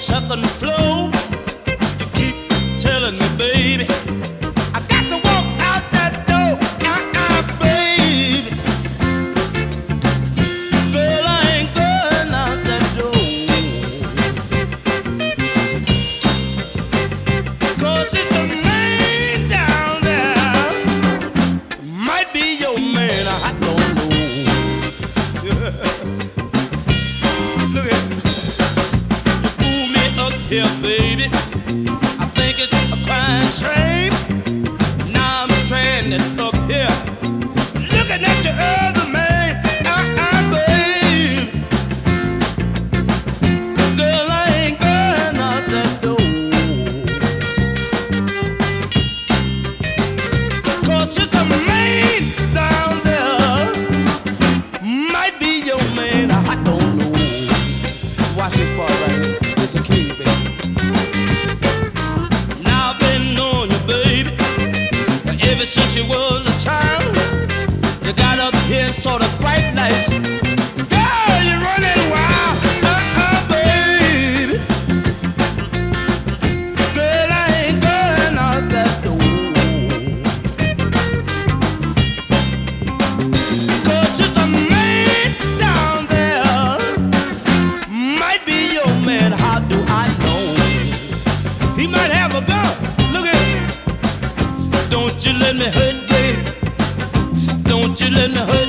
second floor. You keep telling me, baby, I got to walk out that door. Baby, girl, I ain't going out that door. 'Cause it's a man down there, might be your man, I don't know. Look at you, fool me up here, baby. I think it's a crying shame. Now I'm stranded up here, looking at your other man. Babe, girl, I ain't going out that door. 'Cause it's a man down there, might be your man, I don't know. Watch this part right here. It's a key, baby. Now I've been knowing you, baby, ever since you was a child. You got up here sort of bright lights. Girl, you're running wild. Baby. Girl, I ain't going out that door. 'Cause it's a man down there, might be your man, how do I know? He might have a gun. Look at him. Don't you let me hurt, baby. Don't you let me hurt.